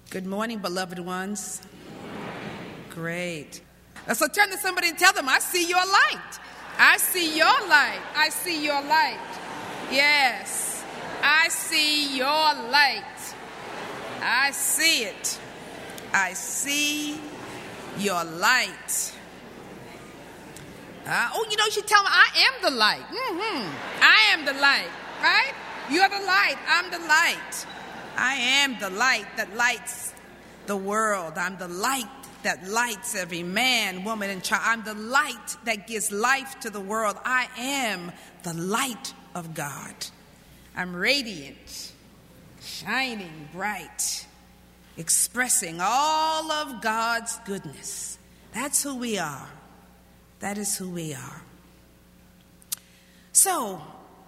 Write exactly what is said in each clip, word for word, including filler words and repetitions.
Good morning, beloved ones. Great. So turn to somebody and tell them, I see your light. I see your light. I see your light. Yes. I see your light. I see it. I see your light. Uh, oh, you know, you should tell them, I am the light. Mm-hmm. I am the light, right? You're the light. I'm the light. I am the light that lights the world. I'm the light that lights every man, woman, and child. I'm the light that gives life to the world. I am the light of God. I'm radiant, shining bright, expressing all of God's goodness. That's who we are. That is who we are. So,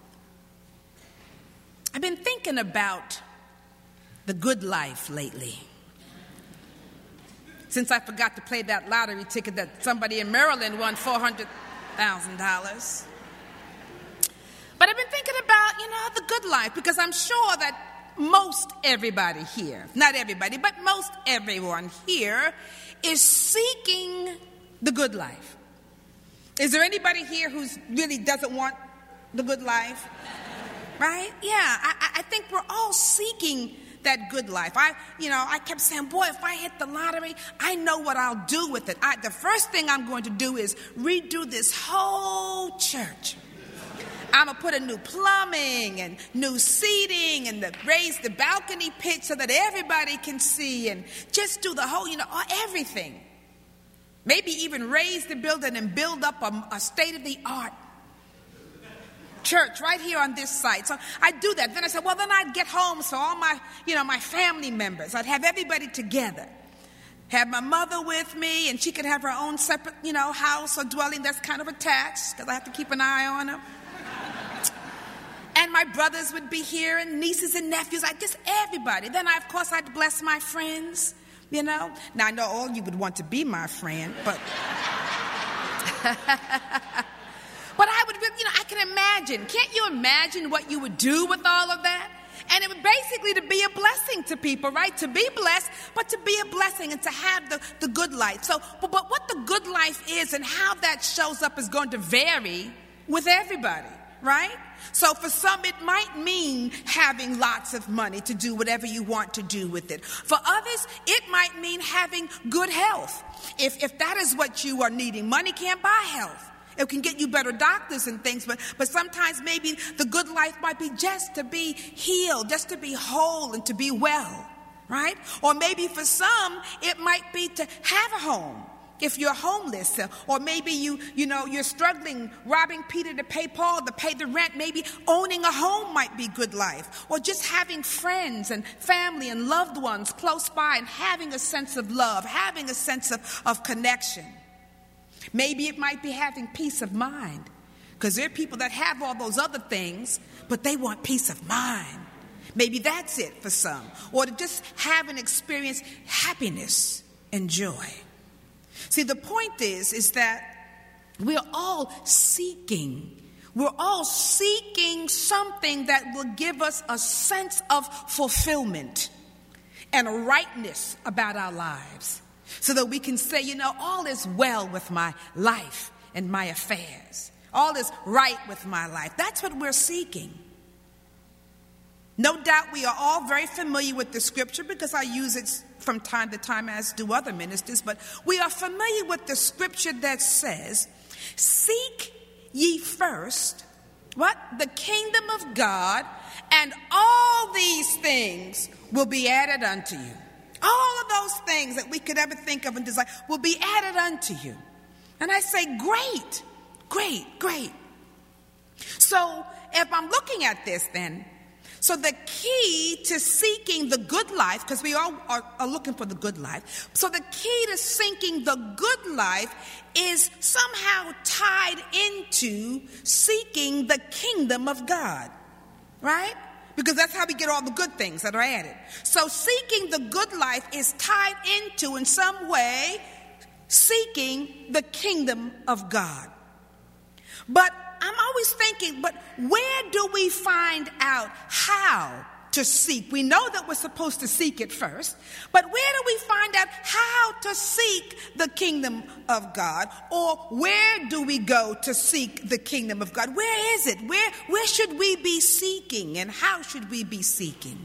I've been thinking about the good life lately. Since I forgot to play that lottery ticket that somebody in Maryland won four hundred thousand dollars. But I've been thinking about, you know, the good life, because I'm sure that most everybody here, not everybody, but most everyone here is seeking the good life. Is there anybody here who really doesn't want the good life? Right? Yeah, I, I think we're all seeking that good life. I, you know, I kept saying, boy, if I hit the lottery, I know what I'll do with it. I, the first thing I'm going to do is redo this whole church. I'm going to put a new plumbing and new seating and the, raise the balcony pitch so that everybody can see, and just do the whole, you know, everything. Maybe even raise the building and build up a, a state-of-the-art church right here on this site. So I do that. Then I said, well, then I'd get home, so all my, you know, my family members, I'd have everybody together. Have my mother with me, and she could have her own separate, you know, house or dwelling that's kind of attached, because I have to keep an eye on her. And my brothers would be here, and nieces and nephews. I just everybody. Then I, of course, I'd bless my friends. You know. Now I know all you would want to be my friend, but. But I would, you know, I can imagine. Can't you imagine what you would do with all of that? And it would basically to be a blessing to people, right? To be blessed, but to be a blessing and to have the, the good life. So, but, but what the good life is and how that shows up is going to vary with everybody, right? So for some, it might mean having lots of money to do whatever you want to do with it. For others, it might mean having good health. If, if that is what you are needing, money can't buy health. It can get you better doctors and things, but, but sometimes maybe the good life might be just to be healed, just to be whole and to be well, right? Or maybe for some, it might be to have a home if you're homeless, or maybe you, you know, you're struggling, robbing Peter to pay Paul, to pay the rent. Maybe owning a home might be good life, or just having friends and family and loved ones close by and having a sense of love, having a sense of, of connection. Maybe it might be having peace of mind, because there are people that have all those other things, but they want peace of mind. Maybe that's it for some. Or to just have and experience happiness and joy. See, the point is, is that we're all seeking. We're all seeking something that will give us a sense of fulfillment and a rightness about our lives, so that we can say, you know, all is well with my life and my affairs. All is right with my life. That's what we're seeking. No doubt we are all very familiar with the scripture, because I use it from time to time, as do other ministers. But we are familiar with the scripture that says, seek ye first, what? The kingdom of God, and all these things will be added unto you. All of those things that we could ever think of and desire will be added unto you. And I say, great, great, great. So if I'm looking at this then, so the key to seeking the good life, because we all are, are looking for the good life. So the key to seeking the good life is somehow tied into seeking the kingdom of God, right? Because that's how we get all the good things that are added. So seeking the good life is tied into, in some way, seeking the kingdom of God. But I'm always thinking, but where do we find out how to seek. We know that we're supposed to seek it first, but where do we find out how to seek the kingdom of God? Or where do we go to seek the kingdom of God? Where is it? Where, where should we be seeking, and how should we be seeking?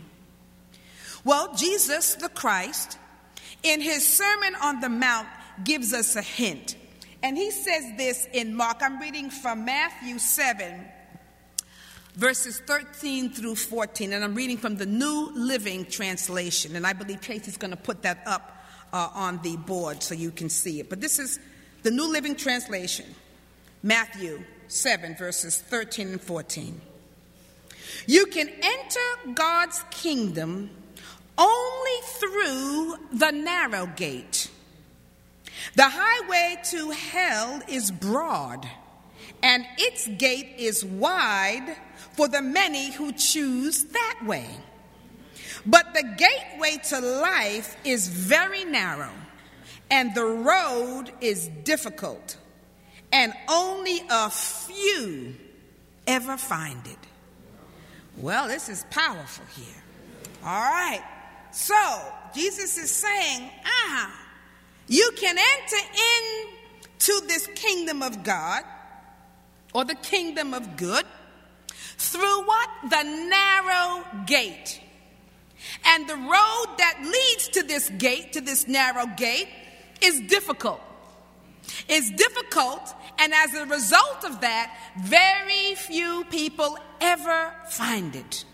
Well, Jesus the Christ, in his Sermon on the Mount, gives us a hint. And he says this in Mark. I'm reading from Matthew seven, verses thirteen through fourteen. And I'm reading from the New Living Translation. And I believe Tracy's going to put that up uh, on the board so you can see it. But this is the New Living Translation. Matthew seven, verses thirteen and fourteen. You can enter God's kingdom only through the narrow gate. The highway to hell is broad, and its gate is wide for the many who choose that way. But the gateway to life is very narrow, and the road is difficult, and only a few ever find it. Well, this is powerful here. All right. So, Jesus is saying, ah, you can enter into this kingdom of God, or the kingdom of good, through what? The narrow gate. And the road that leads to this gate, to this narrow gate, is difficult. It's difficult, and as a result of that, very few people ever find it.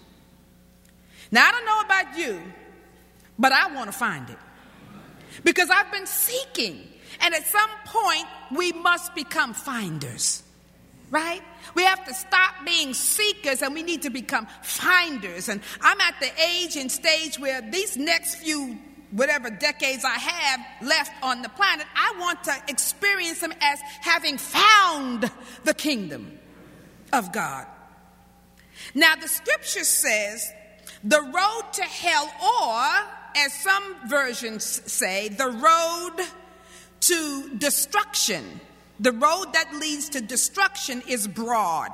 Now, I don't know about you, but I want to find it. Because I've been seeking. And at some point, we must become finders. Right? We have to stop being seekers, and we need to become finders. And I'm at the age and stage where these next few, whatever decades I have left on the planet, I want to experience them as having found the kingdom of God. Now, the scripture says the road to hell, or as some versions say, the road to destruction, the road that leads to destruction is broad,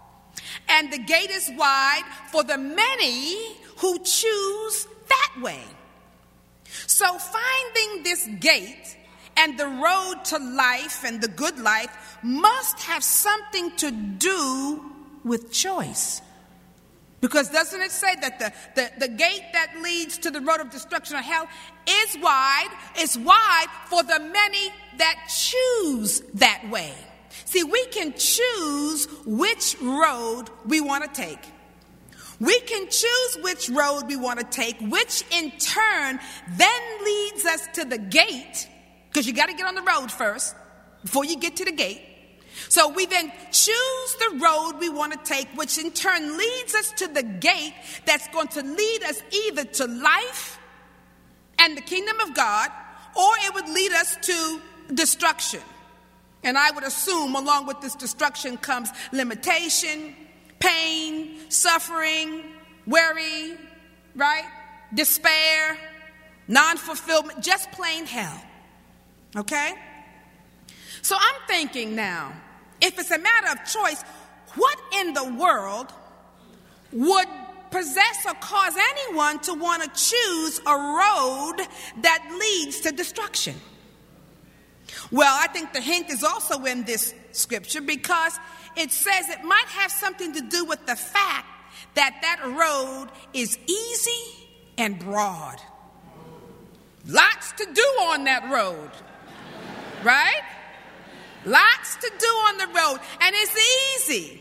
and the gate is wide for the many who choose that way. So finding this gate and the road to life and the good life must have something to do with choice. Because doesn't it say that the, the, the gate that leads to the road of destruction or hell is wide, is wide for the many that choose that way. See, we can choose which road we want to take. We can choose which road we want to take, which in turn then leads us to the gate, because you got to get on the road first before you get to the gate. So we then choose the road we want to take, which in turn leads us to the gate that's going to lead us either to life and the kingdom of God, or it would lead us to destruction. And I would assume along with this destruction comes limitation, pain, suffering, worry, right? Despair, non-fulfillment, just plain hell. Okay? So I'm thinking now, if it's a matter of choice, what in the world would possess or cause anyone to want to choose a road that leads to destruction? Well, I think the hint is also in this scripture, because it says it might have something to do with the fact that that road is easy and broad. Lots to do on that road, right? Lots to do on the road, and it's easy.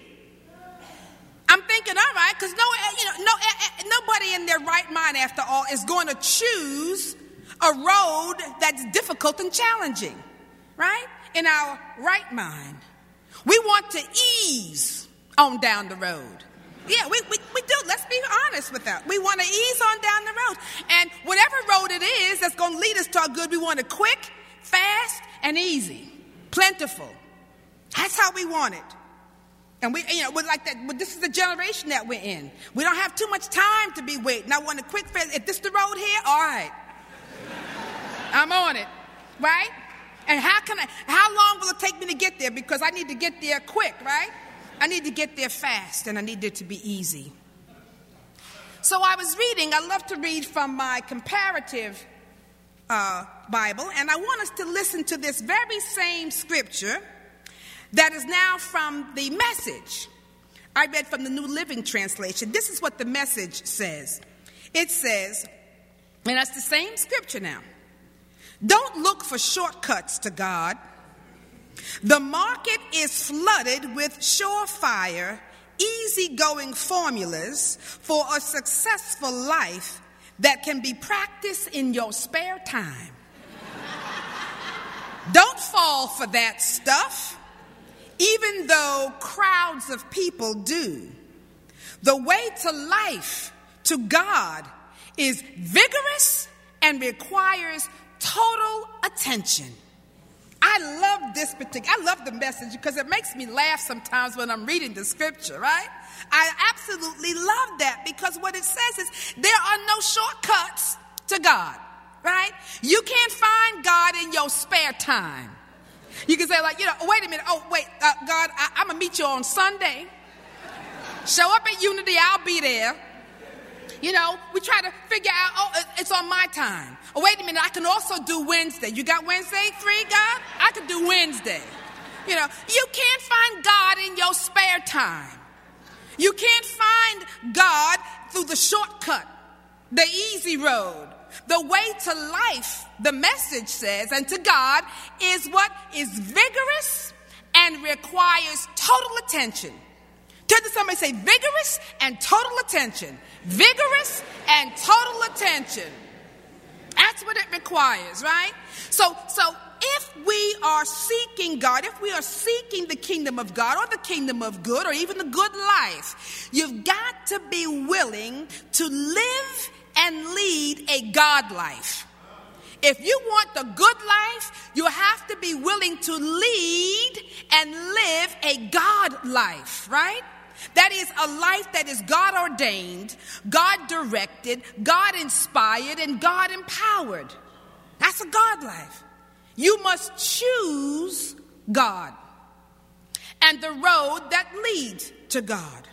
I'm thinking, all right, because no, you know, no, nobody in their right mind, after all, is going to choose a road that's difficult and challenging, right? In our right mind, we want to ease on down the road. Yeah, we, we, we do. Let's be honest with that. We want to ease on down the road, and whatever road it is that's going to lead us to our good, we want it quick, fast, and easy. Plentiful. That's how we want it. And we, you know, we're like that. But this is the generation that we're in. We don't have too much time to be waiting. I want a quick fast. If this the road here, all right, I'm on it, right? And how can I? How long will it take me to get there? Because I need to get there quick, right? I need to get there fast, and I need it to be easy. So I was reading, I love to read from my comparative uh, Bible, and I want us to listen to this very same scripture that is now from the Message. I read from the New Living Translation. This is what the Message says. It says, and that's the same scripture now, don't look for shortcuts to God. The market is flooded with surefire, easygoing formulas for a successful life that can be practiced in your spare time. Don't fall for that stuff, even though crowds of people do. The way to life, to God, is vigorous and requires total attention. I love this particular, I love the Message because it makes me laugh sometimes when I'm reading the scripture, right? I absolutely love that because what it says is there are no shortcuts to God, right? You can't find God in your spare time. You can say like, you know, wait a minute, oh, wait, uh, God, I, I'm going to meet you on Sunday. Show up at Unity, I'll be there. You know, we try to figure out, oh, it's on my time. Oh, wait a minute, I can also do Wednesday. You got Wednesday free, God? I can do Wednesday. You know, you can't find God in your spare time. You can't find God through the shortcut, the easy road. The way to life, the Message says, and to God, is what is vigorous and requires total attention. Turn to somebody and say, vigorous and total attention. Vigorous and total attention. That's what it requires, right? So, so if we are seeking God, if we are seeking the kingdom of God or the kingdom of good or even the good life, you've got to be willing to live and lead a God life. If you want the good life, you have to be willing to lead and live a God life, right? That is a life that is God ordained, God directed, God inspired, and God empowered. That's a God life. You must choose God and the road that leads to God.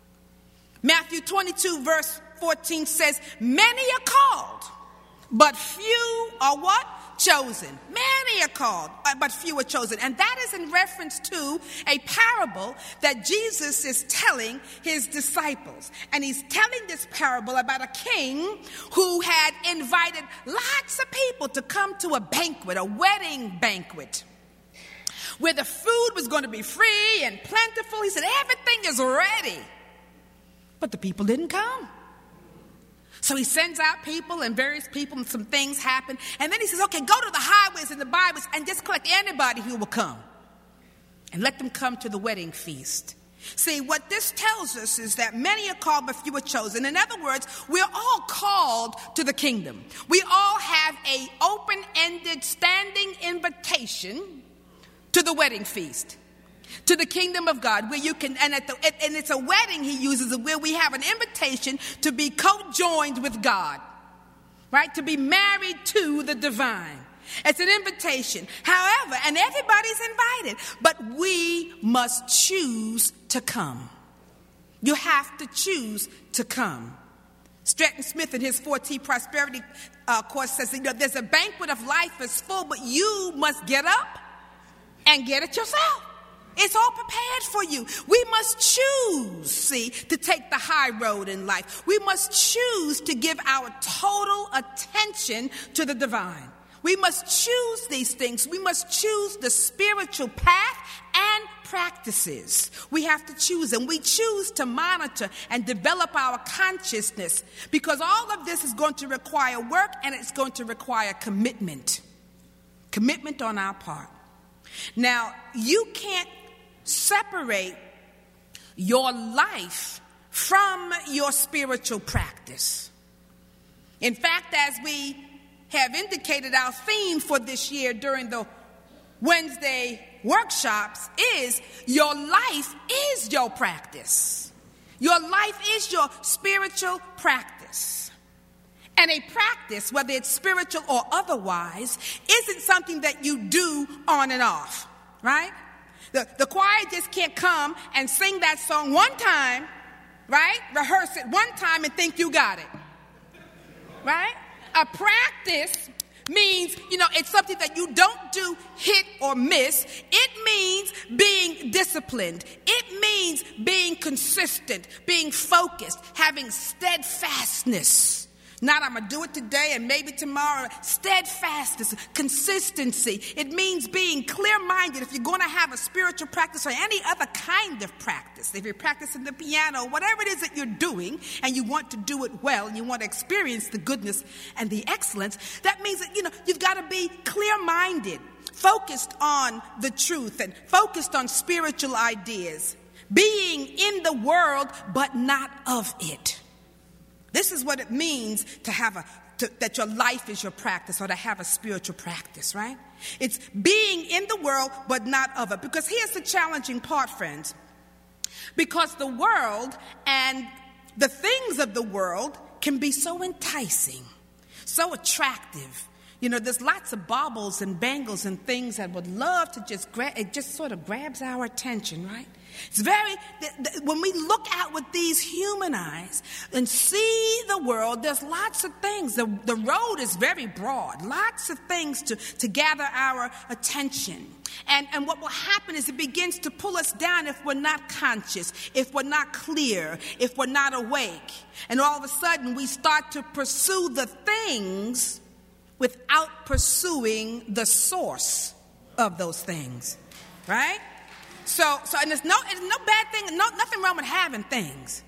Matthew twenty-two verse fourteen says, many are called, but few are what? Chosen. Many are called, but few are chosen. And that is in reference to a parable that Jesus is telling his disciples. And he's telling this parable about a king who had invited lots of people to come to a banquet, a wedding banquet, where the food was going to be free and plentiful. He said, everything is ready. But the people didn't come. So he sends out people and various people and some things happen. And then he says, okay, go to the highways and the byways and just collect anybody who will come. And let them come to the wedding feast. See, what this tells us is that many are called but few are chosen. In other words, we're all called to the kingdom. We all have an open-ended standing invitation to the wedding feast. To the kingdom of God, where you can, and at the, and it's a wedding he uses, where we have an invitation to be co-joined with God, right? To be married to the divine. It's an invitation. However, and everybody's invited, but we must choose to come. You have to choose to come. Stratton Smith in his four T prosperity uh, course says, you know, there's a banquet of life is full, but you must get up and get it yourself. It's all prepared for you. We must choose, see, to take the high road in life. We must choose to give our total attention to the divine. We must choose these things. We must choose the spiritual path and practices. We have to choose, and we choose to monitor and develop our consciousness, because all of this is going to require work and it's going to require commitment. Commitment on our part. Now, you can't separate your life from your spiritual practice. In fact, as we have indicated, our theme for this year during the Wednesday workshops is your life is your practice. Your life is your spiritual practice. And a practice, whether it's spiritual or otherwise, isn't something that you do on and off, right? The, the choir just can't come and sing that song one time right? Rehearse it one time and think you got it, right? A practice means, you know, it's something that you don't do hit or miss. It means being disciplined. It means being consistent, being focused, having steadfastness. Not I'm going to do it today and maybe tomorrow. Steadfastness, consistency. It means being clear-minded if you're going to have a spiritual practice or any other kind of practice. If you're practicing the piano, whatever it is that you're doing and you want to do it well and you want to experience the goodness and the excellence, that means that, you know, you've got to be clear-minded, focused on the truth and focused on spiritual ideas, being in the world but not of it. This is what it means to have a, to, that your life is your practice or to have a spiritual practice, right? It's being in the world but not of it. Because here's the challenging part, friends. Because the world and the things of the world can be so enticing, so attractive. You know, there's lots of baubles and bangles and things that would love to just grab, it just sort of grabs our attention, right? It's very, when we look out with these human eyes and see the world, there's lots of things. The, the road is very broad, lots of things to, to gather our attention. And, and what will happen is it begins to pull us down if we're not conscious, if we're not clear, if we're not awake. And all of a sudden we start to pursue the things without pursuing the source of those things, right? So, so, and there's no, it's no bad thing, no, nothing wrong with having things.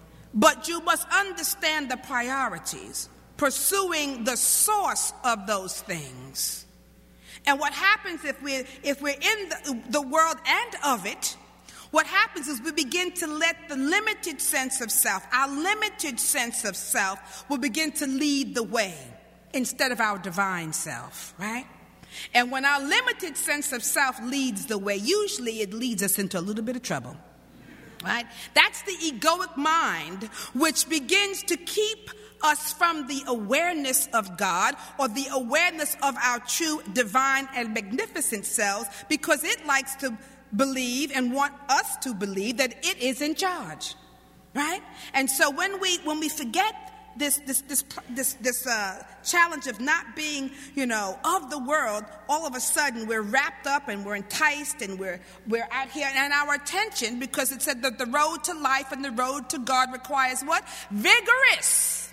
But you must understand the priorities, pursuing the source of those things. And what happens if we're, if we're in the, the world and of it, what happens is we begin to let the limited sense of self, our limited sense of self, will begin to lead the way instead of our divine self, right? And when our limited sense of self leads the way, usually it leads us into a little bit of trouble, right? That's the egoic mind, which begins to keep us from the awareness of God or the awareness of our true divine and magnificent selves, because it likes to believe and want us to believe that it is in charge, right? And so when we when we forget This this this this this uh, challenge of not being, you know, of the world, all of a sudden we're wrapped up and we're enticed and we're we're out here, and our attention, because it said that the road to life and the road to God requires what? Vigorous,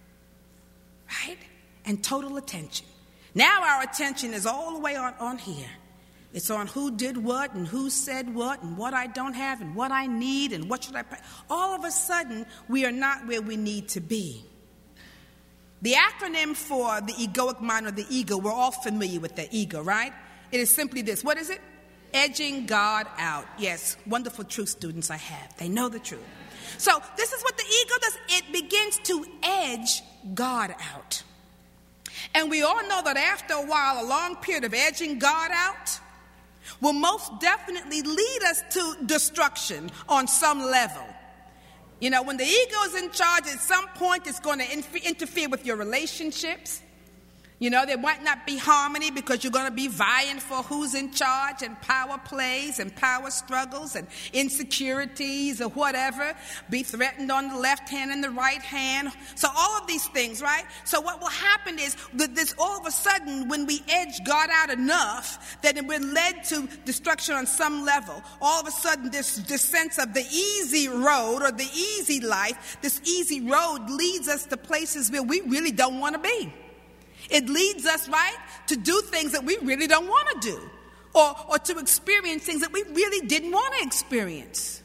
right? And total attention. Now our attention is all the way on, on here. It's on who did what and who said what and what I don't have and what I need and what should I pray. All of a sudden we are not where we need to be. The acronym for the egoic mind or the ego, we're all familiar with the ego, right? It is simply this. What is it? Edging God out. Yes, wonderful truth students I have. They know the truth. So this is what the ego does. It begins to edge God out. And we all know that after a while, a long period of edging God out will most definitely lead us to destruction on some level. You know, when the ego is in charge, at some point it's going to inf- interfere with your relationships. You know, there might not be harmony because you're going to be vying for who's in charge, and power plays and power struggles and insecurities or whatever. Be threatened on the left hand and the right hand. So all of these things, right? So what will happen is that this all of a sudden, when we edge God out enough, that we're led to destruction on some level. All of a sudden, this, this sense of the easy road or the easy life, this easy road leads us to places where we really don't want to be. It leads us, right, to do things that we really don't want to do, or, or to experience things that we really didn't want to experience.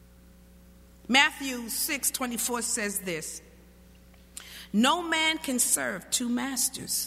Matthew six twenty-four says this: no man can serve two masters.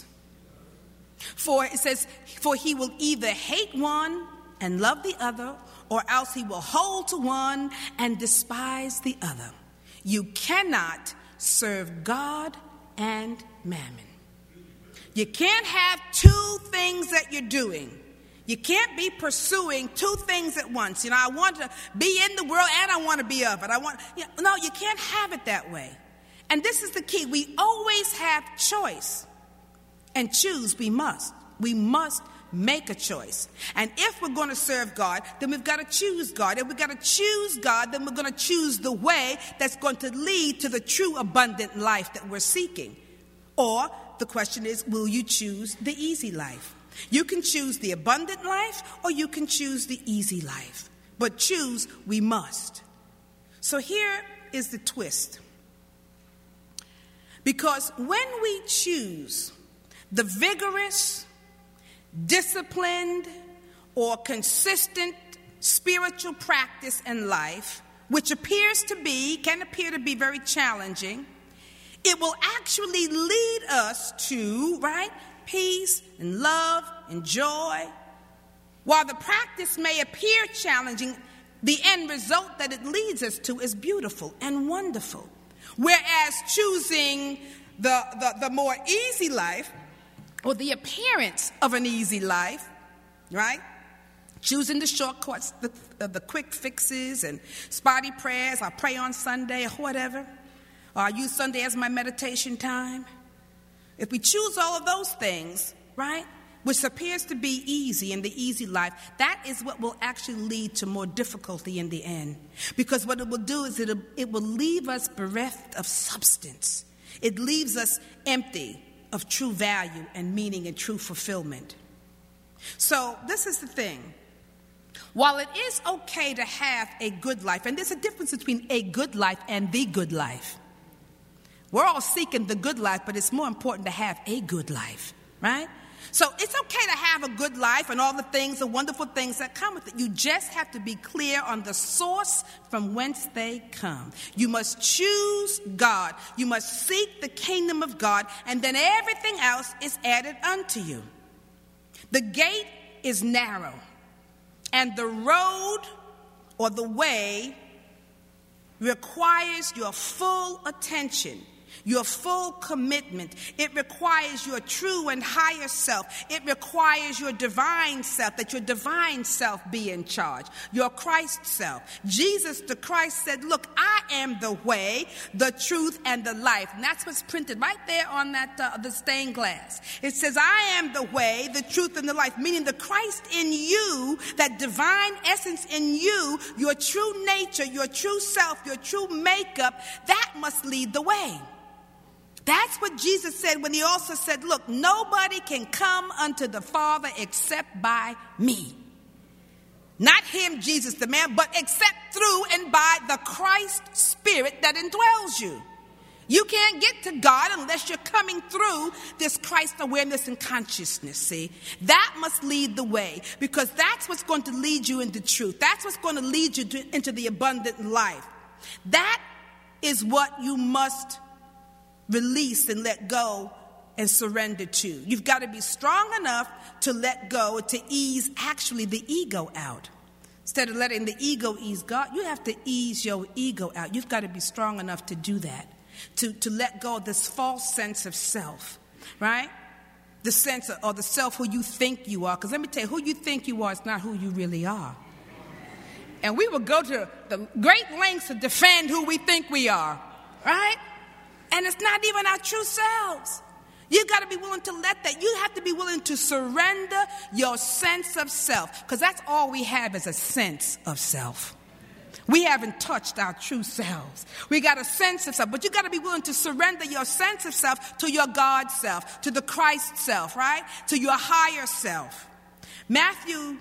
For it says, for he will either hate one and love the other, or else he will hold to one and despise the other. You cannot serve God and mammon. You can't have two things that you're doing. You can't be pursuing two things at once. You know, I want to be in the world and I want to be of it. I want, you know, no, you can't have it that way. And this is the key. We always have choice, and choose we must. We must make a choice. And if we're going to serve God, then we've got to choose God. If we've got to choose God, then we're going to choose the way that's going to lead to the true abundant life that we're seeking. Or the question is, will you choose the easy life? You can choose the abundant life, or you can choose the easy life. But choose we must. So here is the twist. Because when we choose the vigorous, disciplined, or consistent spiritual practice in life, which appears to be, can appear to be very challenging, it will actually lead us to, right, peace and love and joy. While the practice may appear challenging, the end result that it leads us to is beautiful and wonderful. Whereas choosing the, the, the more easy life, or the appearance of an easy life, right? Choosing the shortcuts, the, uh, the quick fixes and spotty prayers. I pray on Sunday or whatever. Or I use Sunday as my meditation time. If we choose all of those things, right, which appears to be easy in the easy life, that is what will actually lead to more difficulty in the end. Because what it will do is it, it will leave us bereft of substance. It leaves us empty of true value and meaning and true fulfillment. So this is the thing. While it is okay to have a good life, and there's a difference between a good life and the good life. We're all seeking the good life, but it's more important to have a good life, right? So it's okay to have a good life and all the things, the wonderful things that come with it. You just have to be clear on the source from whence they come. You must choose God. You must seek the kingdom of God, and then everything else is added unto you. The gate is narrow, and the road or the way requires your full attention, your full commitment. It requires your true and higher self. It requires your divine self, that your divine self be in charge, your Christ self. Jesus the Christ said, look, I am the way, the truth, and the life. And that's what's printed right there on that uh, the stained glass. It says, I am the way, the truth, and the life, meaning the Christ in you, that divine essence in you, your true nature, your true self, your true makeup, that must lead the way. That's what Jesus said when he also said, look, nobody can come unto the Father except by me. Not him, Jesus the man, but except through and by the Christ Spirit that indwells you. You can't get to God unless you're coming through this Christ awareness and consciousness, see? That must lead the way, because that's what's going to lead you into truth. That's what's going to lead you to, into the abundant life. That is what you must release and let go and surrender to. You've got to be strong enough to let go, to ease actually the ego out. Instead of letting the ego ease God, you have to ease your ego out. You've got to be strong enough to do that, to, to let go of this false sense of self, right? The sense of, or the self who you think you are. Because let me tell you, who you think you are is not who you really are. And we will go to the great lengths to defend who we think we are, right? And it's not even our true selves. You've got to be willing to let that. You have to be willing to surrender your sense of self, because that's all we have is a sense of self. We haven't touched our true selves. We got a sense of self, but you got to be willing to surrender your sense of self to your God self, to the Christ self, right? To your higher self. Matthew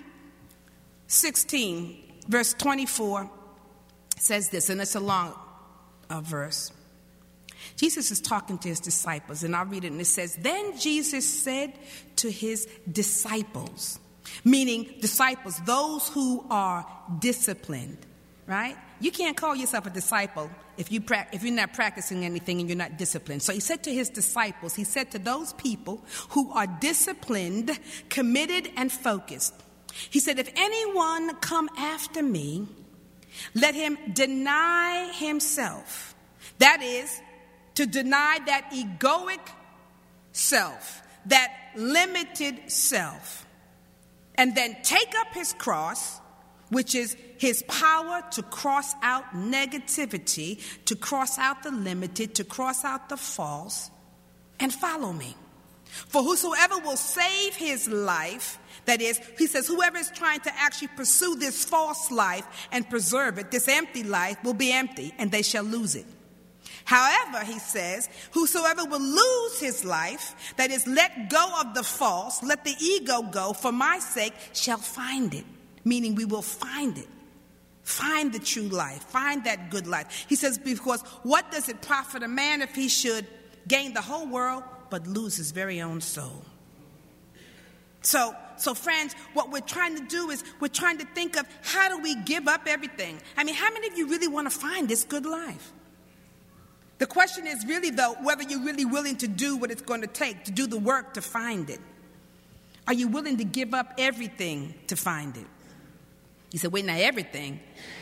sixteen, verse twenty-four says this, and it's a long uh, verse. Jesus is talking to his disciples, and I'll read it, and it says, then Jesus said to his disciples, meaning disciples, those who are disciplined, right? You can't call yourself a disciple if, you pra- if you're not practicing anything and you're not disciplined. So he said to his disciples, he said to those people who are disciplined, committed, and focused, he said, if anyone come after me, let him deny himself. That is, to deny that egoic self, that limited self, and then take up his cross, which is his power to cross out negativity, to cross out the limited, to cross out the false, and follow me. For whosoever will save his life, that is, he says, whoever is trying to actually pursue this false life and preserve it, this empty life, will be empty, and they shall lose it. However, he says, whosoever will lose his life, that is, let go of the false, let the ego go, for my sake, shall find it. Meaning we will find it. Find the true life. Find that good life. He says, because what does it profit a man if he should gain the whole world but lose his very own soul? So, so friends, what we're trying to do is we're trying to think of how do we give up everything? I mean, how many of you really want to find this good life? The question is really, though, whether you're really willing to do what it's going to take, to do the work to find it. Are you willing to give up everything to find it? You said, wait, now everything?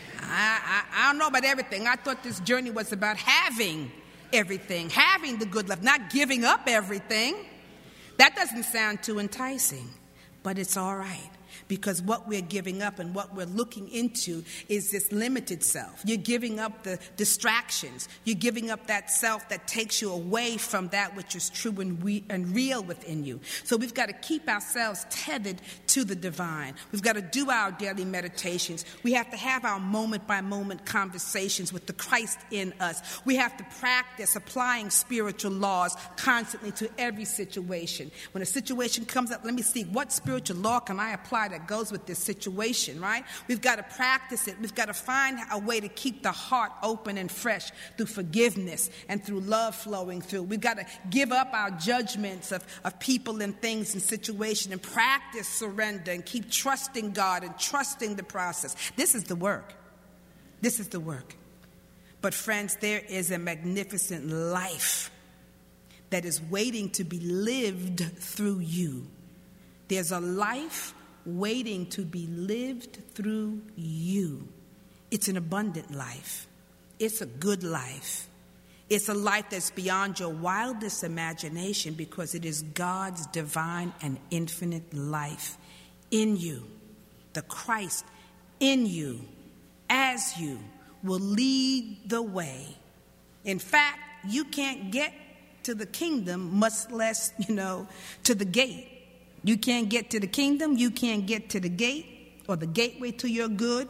I, I, I don't know about everything. I thought this journey was about having everything, having the good life, not giving up everything. That doesn't sound too enticing, but it's all right. Because what we're giving up and what we're looking into is this limited self. You're giving up the distractions. You're giving up that self that takes you away from that which is true and, we, and real within you. So we've got to keep ourselves tethered to the divine. We've got to do our daily meditations. We have to have our moment-by-moment conversations with the Christ in us. We have to practice applying spiritual laws constantly to every situation. When a situation comes up, let me see, what spiritual law can I apply that goes with this situation, right? We've got to practice it. We've got to find a way to keep the heart open and fresh through forgiveness and through love flowing through. We've got to give up our judgments of, of people and things and situations and practice surrender and keep trusting God and trusting the process. This is the work. This is the work. But friends, there is a magnificent life that is waiting to be lived through you. There's a life waiting to be lived through you. It's an abundant life. It's a good life. It's a life that's beyond your wildest imagination because it is God's divine and infinite life in you. The Christ in you, as you, will lead the way. In fact, you can't get to the kingdom, much less, you know, to the gate. You can't get to the kingdom, you can't get to the gate or the gateway to your good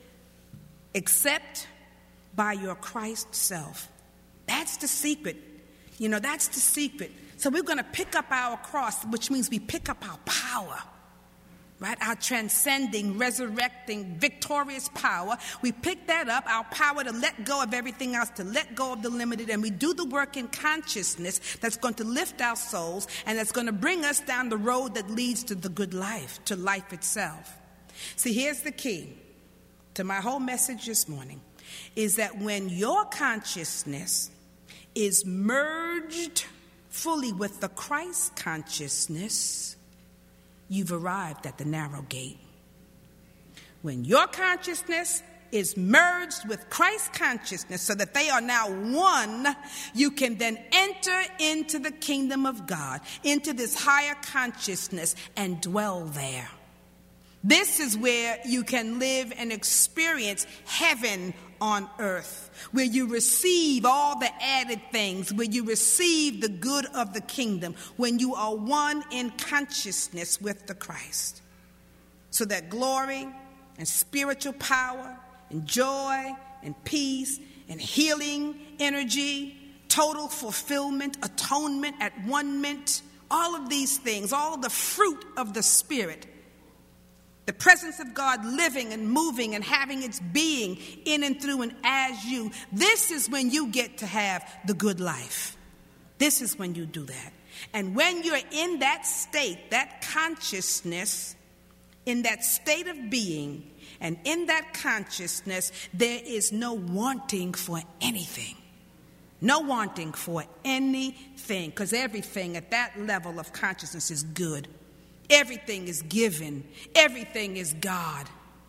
except by your Christ self. That's the secret. You know, that's the secret. So we're going to pick up our cross, which means we pick up our power, right? Our transcending, resurrecting, victorious power. We pick that up, our power to let go of everything else, to let go of the limited, and we do the work in consciousness that's going to lift our souls and that's going to bring us down the road that leads to the good life, to life itself. See, here's the key to my whole message this morning, is that when your consciousness is merged fully with the Christ consciousness, you've arrived at the narrow gate. When your consciousness is merged with Christ's consciousness so that they are now one, you can then enter into the kingdom of God, into this higher consciousness and dwell there. This is where you can live and experience heaven on earth, where you receive all the added things, where you receive the good of the kingdom, when you are one in consciousness with the Christ. So that glory and spiritual power and joy and peace and healing energy, total fulfillment, atonement, at-one-ment, all of these things, all of the fruit of the Spirit, the presence of God living and moving and having its being in and through and as you. This is when you get to have the good life. This is when you do that. And when you're in that state, that consciousness, in that state of being, and in that consciousness, there is no wanting for anything. No wanting for anything, because everything at that level of consciousness is good. Everything is given. Everything is God.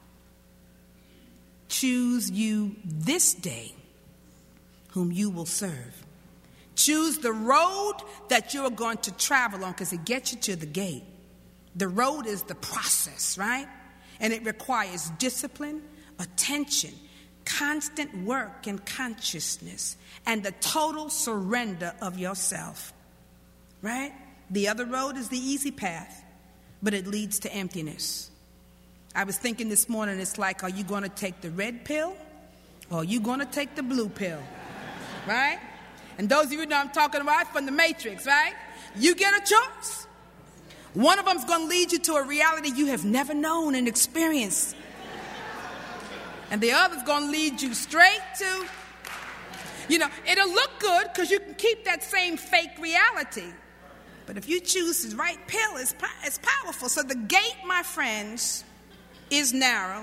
Choose you this day whom you will serve. Choose the road that you're going to travel on, because it gets you to the gate. The road is the process, right? And it requires discipline, attention, constant work and consciousness, and the total surrender of yourself, right? The other road is the easy path, but it leads to emptiness. I was thinking this morning, it's like, are you going to take the red pill or are you going to take the blue pill? Right? And those of you know I'm talking about from the Matrix, right? You get a choice. One of them's going to lead you to a reality you have never known and experienced. And the other's going to lead you straight to, you know, it'll look good because you can keep that same fake reality. But if you choose the right pill, it's, it's powerful. So the gate, my friends, is narrow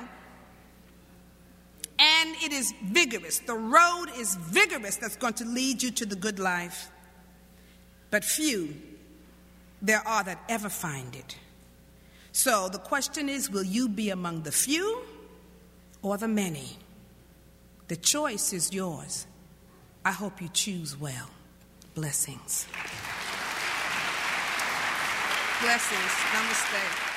and it is vigorous. The road is vigorous that's going to lead you to the good life. But few there are that ever find it. So the question is, will you be among the few or the many? The choice is yours. I hope you choose well. Blessings. Blessings. Namaste.